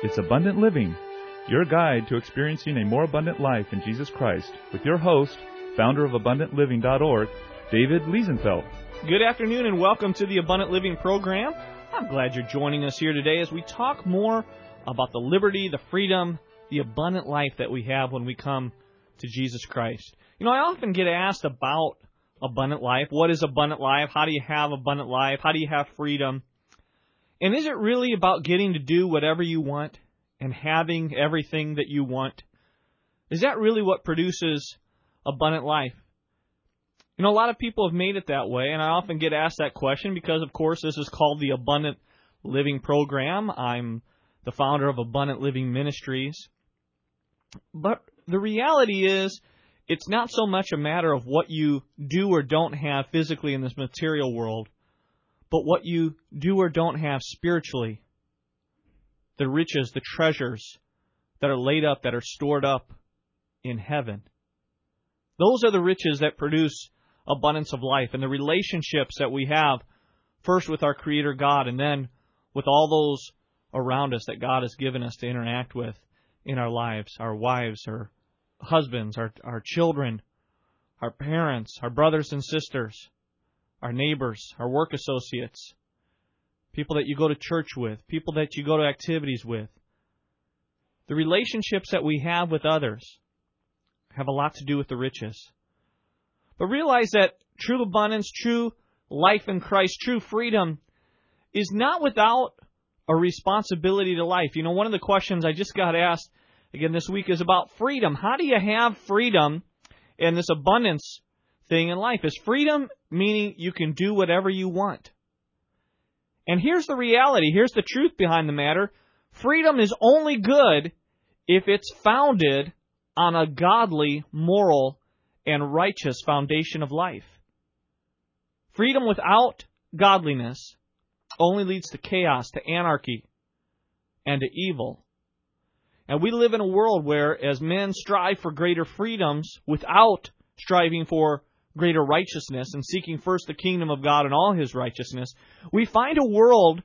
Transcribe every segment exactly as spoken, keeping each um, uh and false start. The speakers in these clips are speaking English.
It's Abundant Living, your guide to experiencing a more abundant life in Jesus Christ, with your host, founder of abundant living dot org, David Liesenfeld. Good afternoon and welcome to the Abundant Living program. I'm glad you're joining us here today as we talk more about the liberty, the freedom, the abundant life that we have when we come to Jesus Christ. You know, I often get asked about abundant life. What is abundant life? How do you have abundant life? How do you have freedom? And is it really about getting to do whatever you want and having everything that you want? Is that really what produces abundant life? You know, a lot of people have made it that way, and I often get asked that question because, of course, this is called the Abundant Living Program. I'm the founder of Abundant Living Ministries. But the reality is, it's not so much a matter of what you do or don't have physically in this material world, but what you do or don't have spiritually. The riches, the treasures that are laid up, that are stored up in heaven. Those are the riches that produce abundance of life, and the relationships that we have, first with our Creator God, and then with all those around us that God has given us to interact with in our lives, our wives, our husbands, our, our children, our parents, our brothers and sisters, our neighbors, our work associates, people that you go to church with, people that you go to activities with. The relationships that we have with others have a lot to do with the riches. But realize that true abundance, true life in Christ, true freedom is not without a responsibility to life. You know, one of the questions I just got asked again this week is about freedom. How do you have freedom in this abundance thing in life? Is freedom meaning you can do whatever you want? And here's the reality. Here's the truth behind the matter. Freedom is only good if it's founded on a godly, moral, and righteous foundation of life. Freedom without godliness only leads to chaos, to anarchy, and to evil. And we live in a world where, as men strive for greater freedoms without striving for greater righteousness and seeking first the kingdom of God and all His righteousness, we find a world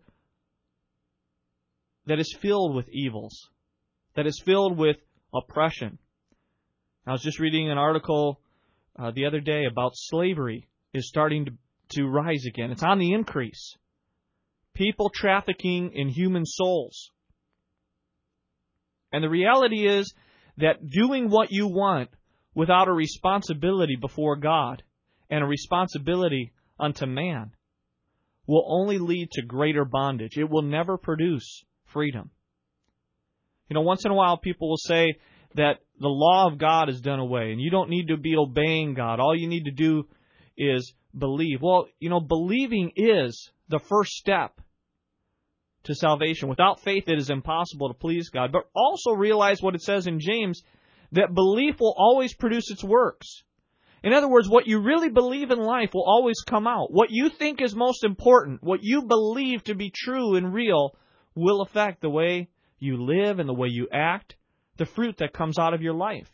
that is filled with evils, that is filled with oppression. I was just reading an article uh, the other day about slavery is starting to, to rise again. It's on the increase. People trafficking in human souls. And the reality is that doing what you want without a responsibility before God and a responsibility unto man will only lead to greater bondage. It will never produce freedom. You know, once in a while people will say that the law of God is done away and you don't need to be obeying God. All you need to do is believe. Well, you know, believing is the first step to salvation. Without faith, it is impossible to please God. But also realize what it says in James, that belief will always produce its works. In other words, what you really believe in life will always come out. What you think is most important, what you believe to be true and real, will affect the way you live and the way you act, the fruit that comes out of your life.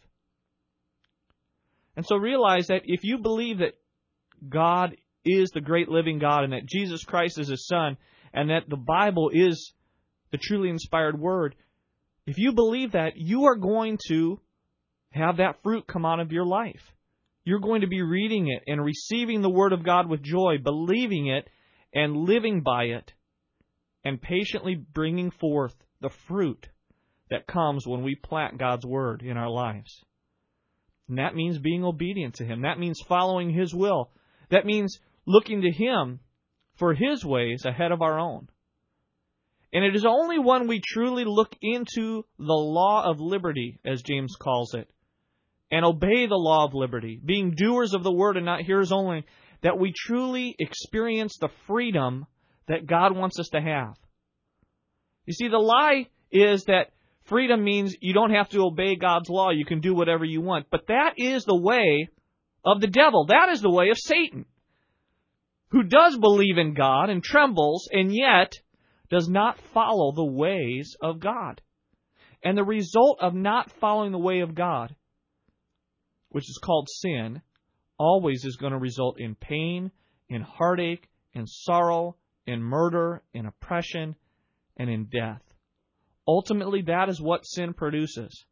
And so realize that if you believe that God is the great living God and that Jesus Christ is His Son and that the Bible is the truly inspired Word, if you believe that, you are going to have that fruit come out of your life. You're going to be reading it and receiving the Word of God with joy, believing it and living by it, and patiently bringing forth the fruit that comes when we plant God's Word in our lives. And that means being obedient to Him. That means following His will. That means looking to Him for His ways ahead of our own. And it is only when we truly look into the law of liberty, as James calls it, and obey the law of liberty, being doers of the Word and not hearers only, that we truly experience the freedom that God wants us to have. You see, the lie is that freedom means you don't have to obey God's law. You can do whatever you want. But that is the way of the devil. That is the way of Satan, who does believe in God and trembles and yet does not follow the ways of God. And the result of not following the way of God, which is called sin, always is going to result in pain, in heartache, in sorrow, in murder, in oppression, and in death. Ultimately, that is what sin produces.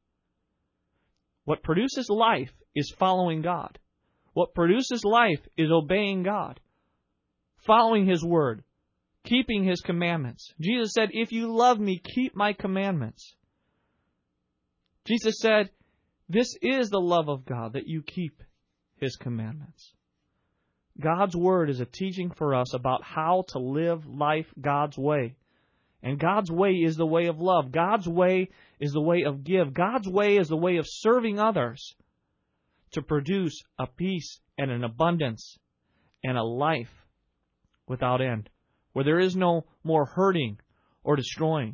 What produces life is following God. What produces life is obeying God, following His Word, keeping His commandments. Jesus said, if you love me, keep my commandments. Jesus said, this is the love of God, that you keep His commandments. God's Word is a teaching for us about how to live life God's way. And God's way is the way of love. God's way is the way of give. God's way is the way of serving others to produce a peace and an abundance and a life without end, where there is no more hurting or destroying.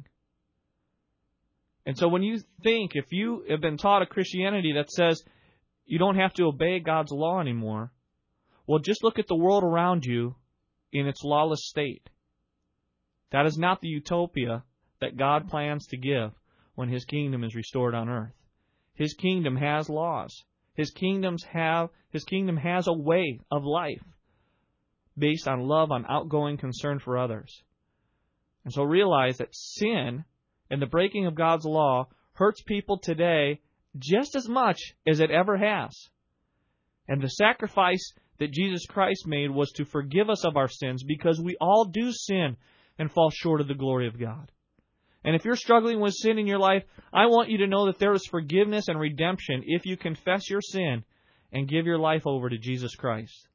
And so when you think, if you have been taught a Christianity that says you don't have to obey God's law anymore, well, just look at the world around you in its lawless state. That is not the utopia that God plans to give when His kingdom is restored on earth. His kingdom has laws. His kingdoms have His kingdom has a way of life based on love, on outgoing concern for others. And so realize that sin and the breaking of God's law hurts people today just as much as it ever has. And the sacrifice that Jesus Christ made was to forgive us of our sins, because we all do sin and fall short of the glory of God. And if you're struggling with sin in your life, I want you to know that there is forgiveness and redemption if you confess your sin and give your life over to Jesus Christ.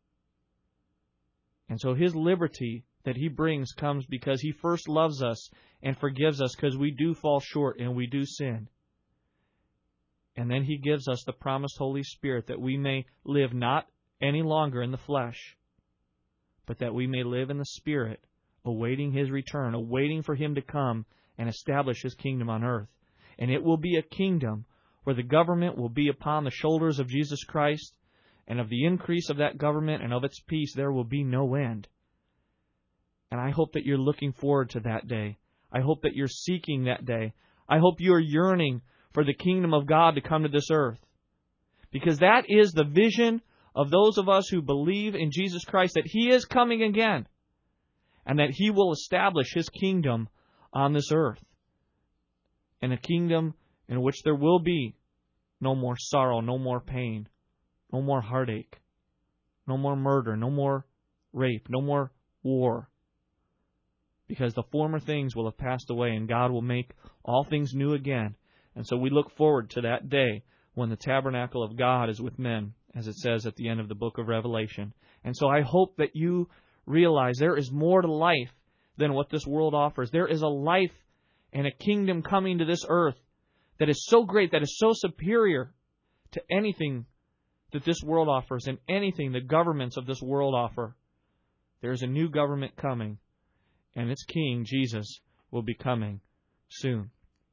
And so His liberty that He brings comes because He first loves us and forgives us, because we do fall short and we do sin. And then He gives us the promised Holy Spirit that we may live not any longer in the flesh, but that we may live in the Spirit, awaiting His return, awaiting for Him to come and establish His kingdom on earth. And it will be a kingdom where the government will be upon the shoulders of Jesus Christ, and of the increase of that government and of its peace there will be no end. And I hope that you're looking forward to that day. I hope that you're seeking that day. I hope you're yearning for the kingdom of God to come to this earth, because that is the vision of those of us who believe in Jesus Christ, that He is coming again, and that He will establish His kingdom on this earth, and a kingdom in which there will be no more sorrow, no more pain, no more heartache, no more murder, no more rape, no more war, because the former things will have passed away and God will make all things new again. And so we look forward to that day when the tabernacle of God is with men, as it says at the end of the book of Revelation. And so I hope that you realize there is more to life than what this world offers. There is a life and a kingdom coming to this earth that is so great, that is so superior to anything that this world offers and anything the governments of this world offer. There is a new government coming, and its king, Jesus, will be coming soon.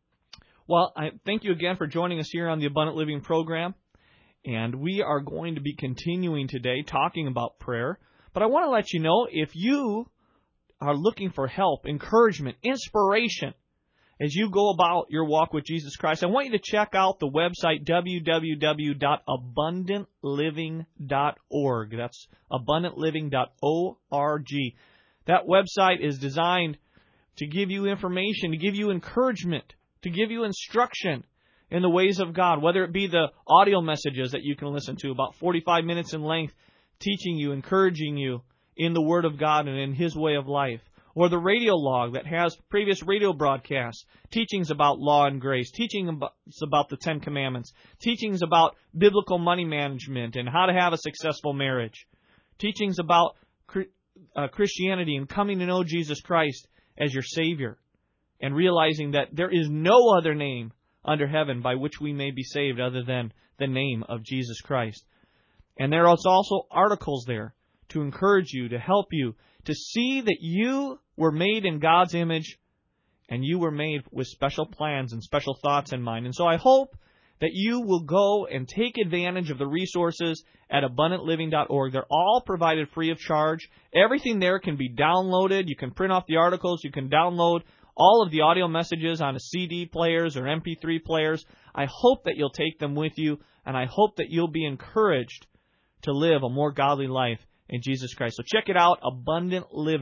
Well, I thank you again for joining us here on the Abundant Living program. And we are going to be continuing today talking about prayer. But I want to let you know, if you are looking for help, encouragement, inspiration as you go about your walk with Jesus Christ, I want you to check out the website w w w dot abundant living dot org. That's abundant living dot org. That website is designed to give you information, to give you encouragement, to give you instruction in the ways of God, whether it be the audio messages that you can listen to, about forty-five minutes in length, teaching you, encouraging you in the Word of God and in His way of life, or the radio log that has previous radio broadcasts, teachings about law and grace, teachings about the Ten Commandments, teachings about biblical money management and how to have a successful marriage, teachings about uh, Christianity and coming to know Jesus Christ as your Savior, and realizing that there is no other name under heaven by which we may be saved other than the name of Jesus Christ. And there are also articles there to encourage you, to help you, to see that you were made in God's image and you were made with special plans and special thoughts in mind. And so I hope that you will go and take advantage of the resources at abundant living dot org. They're all provided free of charge. Everything there can be downloaded. You can print off the articles. You can download all of the audio messages on a C D players or M P three players. I hope that you'll take them with you, and I hope that you'll be encouraged to live a more godly life in Jesus Christ. So check it out, abundant living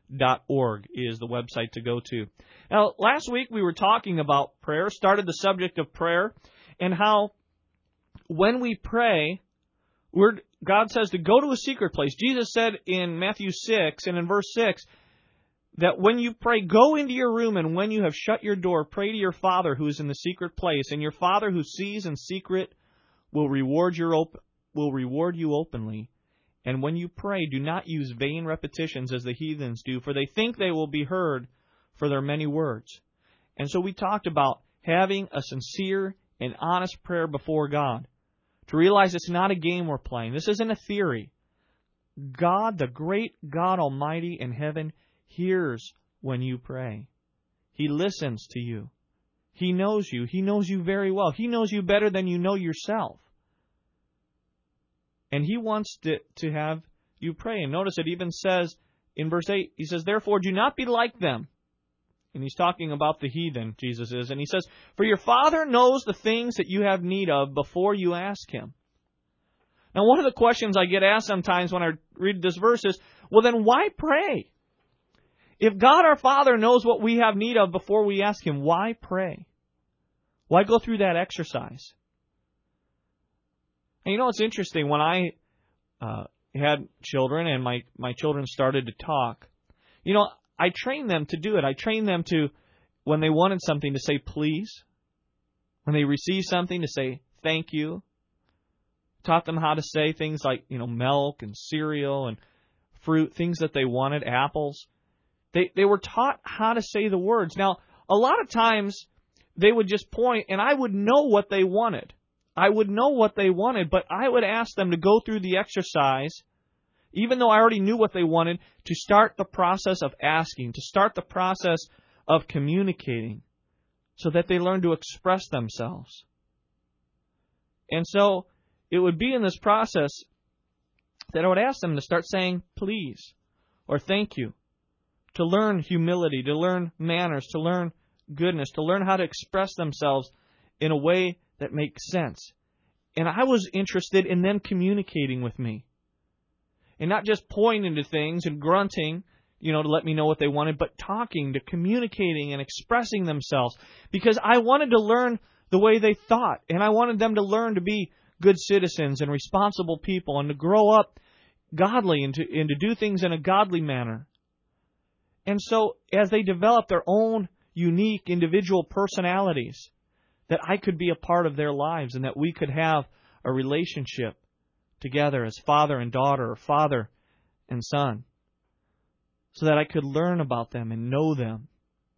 dot org is the website to go to. Now, last week we were talking about prayer, started the subject of prayer, and how when we pray, we're, God says to go to a secret place. Jesus said in Matthew six and in verse six that when you pray, go into your room, and when you have shut your door, pray to your Father who is in the secret place, and your Father who sees in secret will reward your op- will reward you openly. And when you pray, do not use vain repetitions as the heathens do, for they think they will be heard for their many words. And so we talked about having a sincere and honest prayer before God, to realize it's not a game we're playing. This isn't a theory. God, the great God Almighty in heaven, hears when you pray. He listens to you. He knows you. He knows you very well. He knows you better than you know yourself. And He wants to, to have you pray. And notice it even says in verse eight, He says, therefore do not be like them. And He's talking about the heathen, Jesus is. And He says, for your Father knows the things that you have need of before you ask Him. Now, one of the questions I get asked sometimes when I read this verse is, well, then why pray? If God our Father knows what we have need of before we ask Him, why pray? Why go through that exercise? And you know, it's interesting. When I uh, had children and my, my children started to talk, you know, I trained them to do it. I trained them to, when they wanted something, to say please. When they received something, to say thank you. Taught them how to say things like, you know, milk and cereal and fruit, things that they wanted, apples. They they were taught how to say the words. Now, a lot of times they would just point, and I would know what they wanted. I would know what they wanted, but I would ask them to go through the exercise, even though I already knew what they wanted, to start the process of asking, to start the process of communicating, so that they learn to express themselves. And so it would be in this process that I would ask them to start saying please or thank you, to learn humility, to learn manners, to learn goodness, to learn how to express themselves in a way that makes sense. And I was interested in them communicating with me. And not just pointing to things and grunting, you know, to let me know what they wanted, but talking, to communicating and expressing themselves. Because I wanted to learn the way they thought. And I wanted them to learn to be good citizens and responsible people and to grow up godly and to, and to do things in a godly manner. And so as they develop their own unique individual personalities, that I could be a part of their lives and that we could have a relationship together as father and daughter or father and son, so that I could learn about them and know them.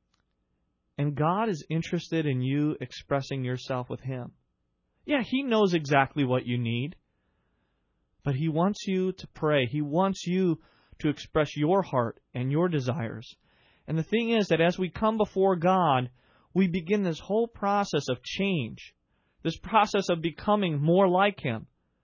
And God is interested in you expressing yourself with Him. Yeah, He knows exactly what you need, but He wants you to pray. He wants you to express your heart and your desires. And the thing is that as we come before God, we begin this whole process of change, this process of becoming more like Him.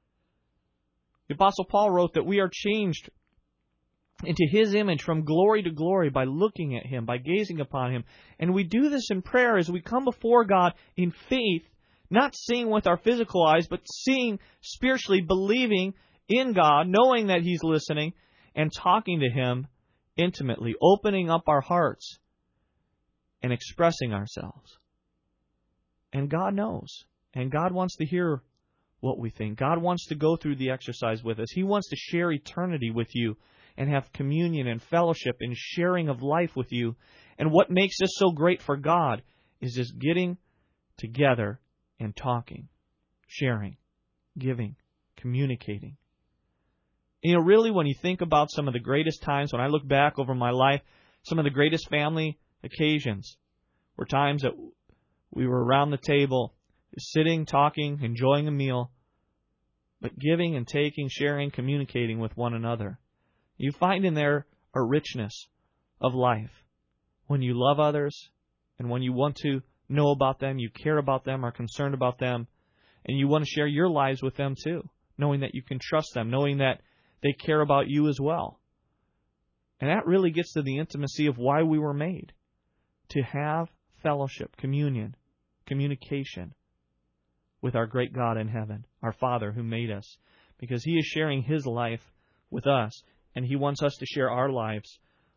The Apostle Paul wrote that we are changed into His image from glory to glory by looking at Him, by gazing upon Him. And we do this in prayer as we come before God in faith, not seeing with our physical eyes, but seeing spiritually, believing in God, knowing that He's listening, and talking to Him intimately, opening up our hearts and expressing ourselves. And God knows. And God wants to hear what we think. God wants to go through the exercise with us. He wants to share eternity with you and have communion and fellowship and sharing of life with you. And what makes this so great for God is just getting together and talking, sharing, giving, communicating. You know, really, when you think about some of the greatest times, when I look back over my life, some of the greatest family occasions were times that we were around the table, sitting, talking, enjoying a meal, but giving and taking, sharing, communicating with one another. You find in there a richness of life. When you love others and when you want to know about them, you care about them, are concerned about them, and you want to share your lives with them too, knowing that you can trust them, knowing that they care about you as well. And that really gets to the intimacy of why we were made, to have fellowship, communion, communication with our great God in heaven, our Father who made us, because He is sharing His life with us, and He wants us to share our lives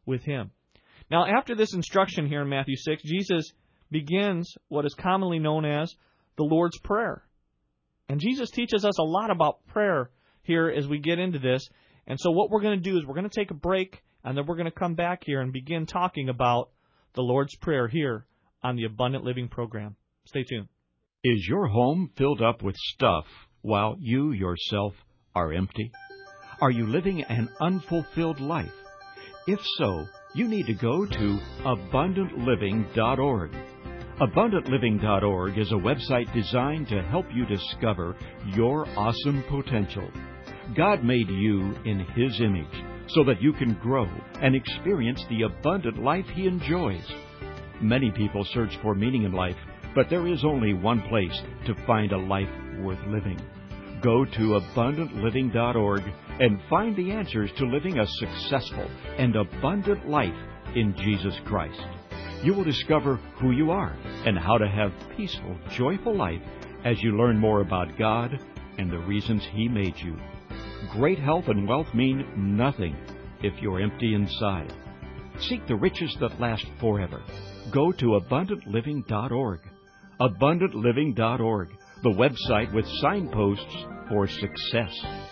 with Him. Now, after this instruction here in Matthew six, Jesus begins what is commonly known as the Lord's Prayer. And Jesus teaches us a lot about prayer here as we get into this. And so what we're going to do is we're going to take a break, and then we're going to come back here and begin talking about the Lord's Prayer here on the Abundant Living program. Stay tuned. Is your home filled up with stuff while you yourself are empty? Are you living an unfulfilled life? If so, you need to go to abundant living dot org. abundant living dot org is a website designed to help you discover your awesome potential. God made you in His image so that you can grow and experience the abundant life He enjoys. Many people search for meaning in life, but there is only one place to find a life worth living. Go to abundant living dot org and find the answers to living a successful and abundant life in Jesus Christ. You will discover who you are and how to have peaceful, joyful life as you learn more about God and the reasons He made you. Great health and wealth mean nothing if you're empty inside. Seek the riches that last forever. Go to abundant living dot org. abundant living dot org, the website with signposts for success.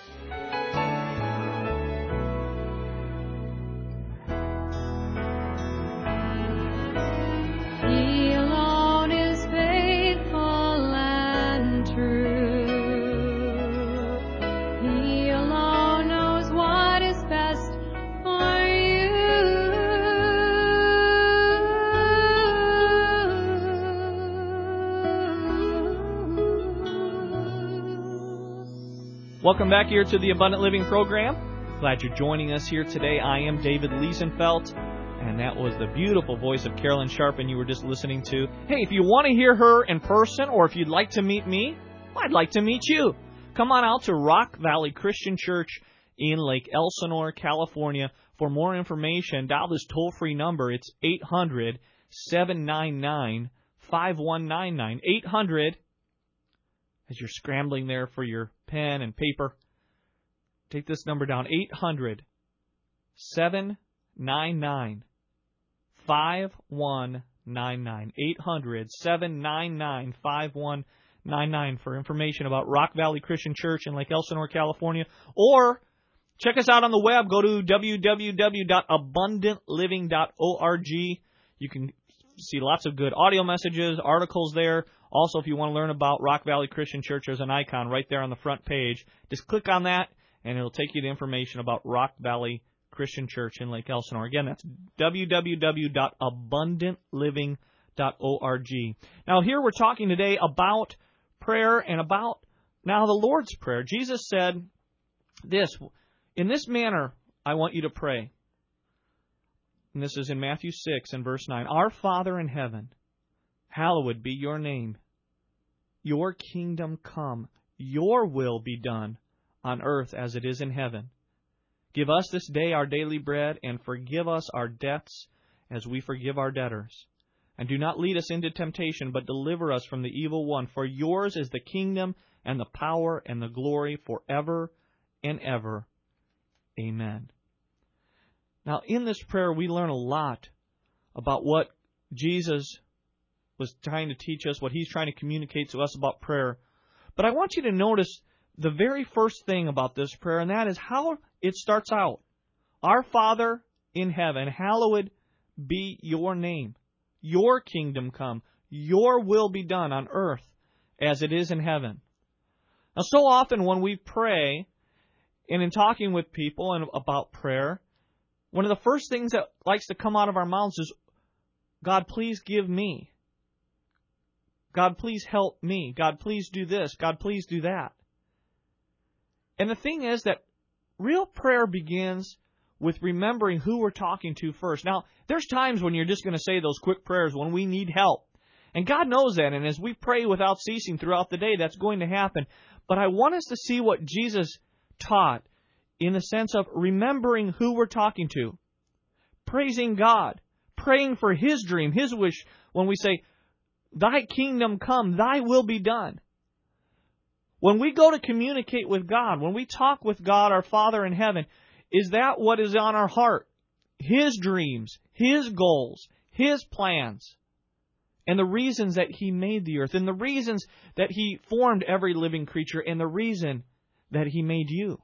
He alone is faithful and true. He alone knows what is best for you. Welcome back here to the Abundant Living program. Glad you're joining us here today. I am David Liesenfeld, and that was the beautiful voice of Carolyn Sharpen you were just listening to. Hey, if you want to hear her in person, or if you'd like to meet me, I'd like to meet you. Come on out to Rock Valley Christian Church in Lake Elsinore, California. For more information, dial this toll-free number. It's eight hundred, seven nine nine, five one nine nine. eight hundred, as you're scrambling there for your pen and paper, take this number down, eight hundred, seven nine nine, five one nine nine. eight hundred, seven nine nine, five one nine nine for information about Rock Valley Christian Church in Lake Elsinore, California. Or check us out on the web. Go to w w w dot abundant living dot org. You can see lots of good audio messages, articles there. Also, if you want to learn about Rock Valley Christian Church, there's an icon right there on the front page. Just click on that, and it'll take you to information about Rock Valley Christian Church in Lake Elsinore. Again, that's w w w dot abundant living dot org. Now, here we're talking today about prayer and about now the Lord's Prayer. Jesus said this, in this manner I want you to pray. And this is in Matthew six and verse nine. Our Father in heaven, hallowed be your name. Your kingdom come. Your will be done on earth as it is in heaven. Give us this day our daily bread, and forgive us our debts as we forgive our debtors. And do not lead us into temptation, but deliver us from the evil one. For yours is the kingdom and the power and the glory forever and ever. Amen. Now, in this prayer, we learn a lot about what Jesus was trying to teach us, what He's trying to communicate to us about prayer. But I want you to notice the very first thing about this prayer, and that is how it starts out. Our Father in heaven, hallowed be your name. Your kingdom come. Your will be done on earth as it is in heaven. Now, so often when we pray, and in talking with people and about prayer, one of the first things that likes to come out of our mouths is, God, please give me. God, please help me. God, please do this. God, please do that. And the thing is that real prayer begins with remembering who we're talking to first. Now, there's times when you're just going to say those quick prayers when we need help. And God knows that. And as we pray without ceasing throughout the day, that's going to happen. But I want us to see what Jesus taught in the sense of remembering who we're talking to. Praising God. Praying for His dream, His wish. When we say, Thy kingdom come, Thy will be done. When we go to communicate with God, when we talk with God, our Father in heaven, is that what is on our heart? His dreams, His goals, His plans, and the reasons that He made the earth, and the reasons that He formed every living creature, and the reason that He made you.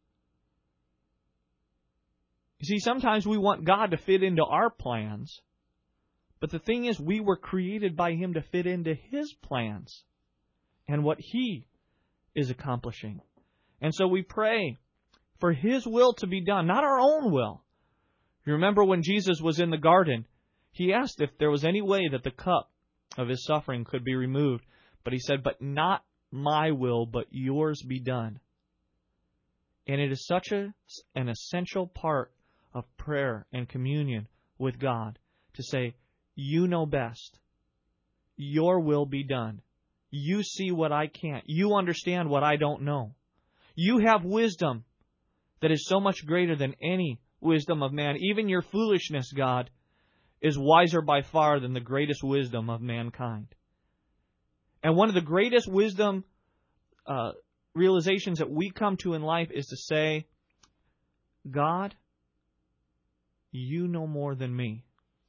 You see, sometimes we want God to fit into our plans, but the thing is, we were created by Him to fit into His plans and what He is accomplishing. And so we pray for His will to be done, not our own will. You remember when Jesus was in the garden, He asked if there was any way that the cup of His suffering could be removed. But He said, but not my will, but yours be done. And it is such a, an essential part of prayer and communion with God to say, you know best. Your will be done. You see what I can't. You understand what I don't know. You have wisdom that is so much greater than any wisdom of man. Even your foolishness, God, is wiser by far than the greatest wisdom of mankind. And one of the greatest wisdom uh, realizations that we come to in life is to say, God, you know more than me.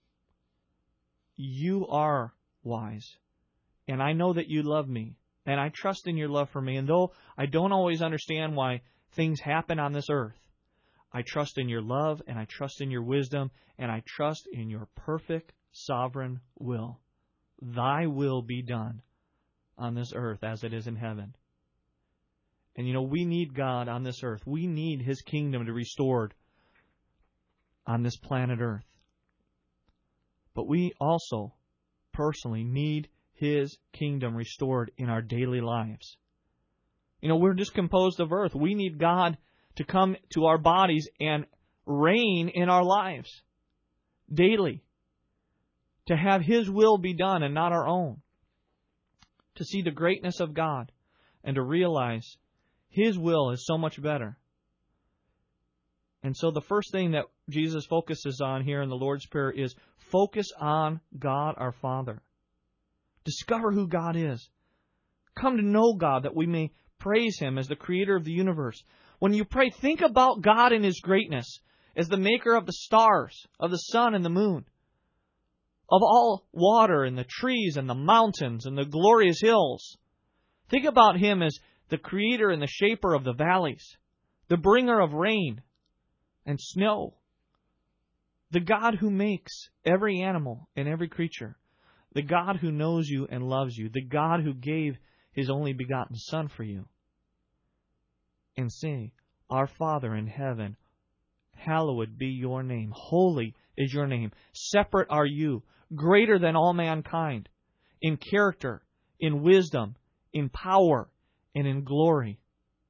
You are wise. And I know that you love me. And I trust in your love for me. And though I don't always understand why things happen on this earth, I trust in your love, and I trust in your wisdom, and I trust in your perfect sovereign will. Thy will be done on this earth as it is in heaven. And you know, we need God on this earth. We need His kingdom to be restored on this planet earth. But we also personally need His kingdom restored in our daily lives. You know, we're just composed of earth. We need God to come to our bodies and reign in our lives daily. To have His will be done and not our own. To see the greatness of God and to realize His will is so much better. And so the first thing that Jesus focuses on here in the Lord's Prayer is focus on God our Father. Discover who God is. Come to know God that we may praise Him as the Creator of the universe. When you pray, think about God in His greatness as the maker of the stars, of the sun and the moon, of all water and the trees and the mountains and the glorious hills. Think about Him as the Creator and the shaper of the valleys, the bringer of rain and snow, the God who makes every animal and every creature, the God who knows you and loves you, the God who gave His only begotten Son for you. And say, Our Father in heaven, hallowed be your name. Holy is your name. Separate are you, greater than all mankind, in character, in wisdom, in power, and in glory.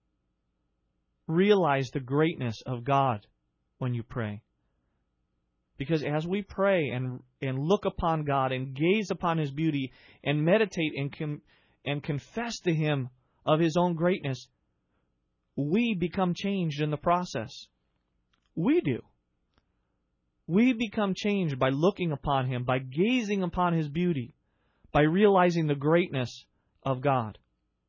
Realize the greatness of God when you pray. Because as we pray and, and look upon God and gaze upon His beauty and meditate and, com, and confess to Him of His own greatness, we become changed in the process. We do. We become changed by looking upon Him, by gazing upon His beauty, by realizing the greatness of God.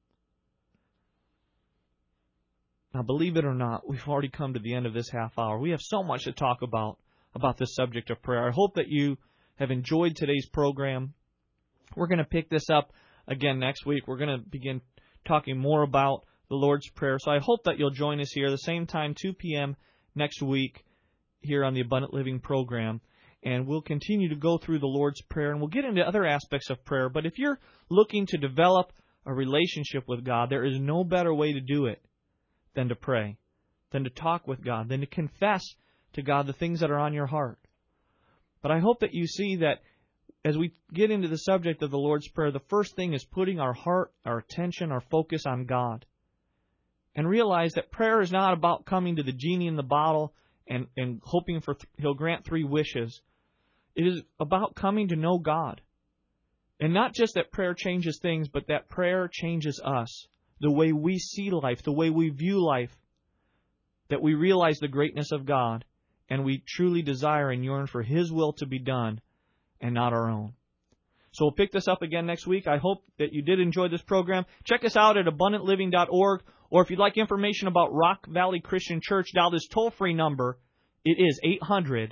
Now, believe it or not, we've already come to the end of this half hour. We have so much to talk about, about this subject of prayer. I hope that you have enjoyed today's program. We're going to pick this up again next week. We're going to begin talking more about the Lord's Prayer. So I hope that you'll join us here the same time, two p.m. next week, here on the Abundant Living program. And we'll continue to go through the Lord's Prayer, and we'll get into other aspects of prayer. But if you're looking to develop a relationship with God, there is no better way to do it than to pray, than to talk with God, than to confess to God the things that are on your heart. But I hope that you see that as we get into the subject of the Lord's Prayer, the first thing is putting our heart, our attention, our focus on God. And realize that prayer is not about coming to the genie in the bottle and, and hoping for th- He'll grant three wishes. It is about coming to know God. And not just that prayer changes things, but that prayer changes us. The way we see life, the way we view life. That we realize the greatness of God, and we truly desire and yearn for His will to be done and not our own. So we'll pick this up again next week. I hope that you did enjoy this program. Check us out at abundant living dot org, or if you'd like information about Rock Valley Christian Church, dial this toll-free number. It is eight hundred,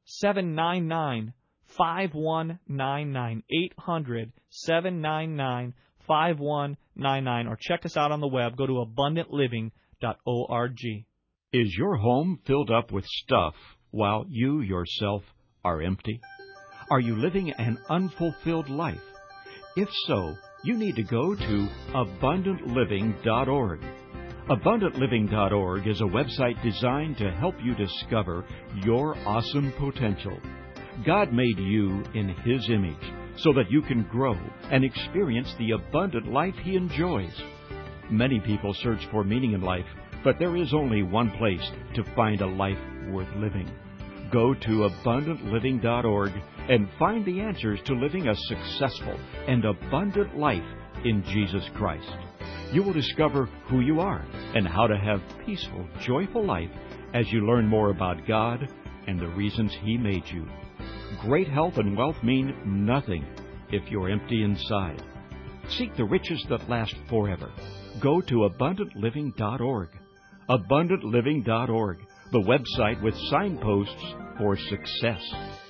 seven nine nine, five one nine nine. eight hundred, seven nine nine, five one nine nine. Or check us out on the web. Go to abundant living dot org. Is your home filled up with stuff while you yourself are empty? Are you living an unfulfilled life? If so, you need to go to abundant living dot org. abundant living dot org is a website designed to help you discover your awesome potential. God made you in His image so that you can grow and experience the abundant life He enjoys. Many people search for meaning in life, but there is only one place to find a life worth living. Go to abundant living dot org and find the answers to living a successful and abundant life in Jesus Christ. You will discover who you are and how to have peaceful, joyful life as you learn more about God and the reasons He made you. Great health and wealth mean nothing if you're empty inside. Seek the riches that last forever. Go to abundant living dot org. abundant living dot org, the website with signposts for success.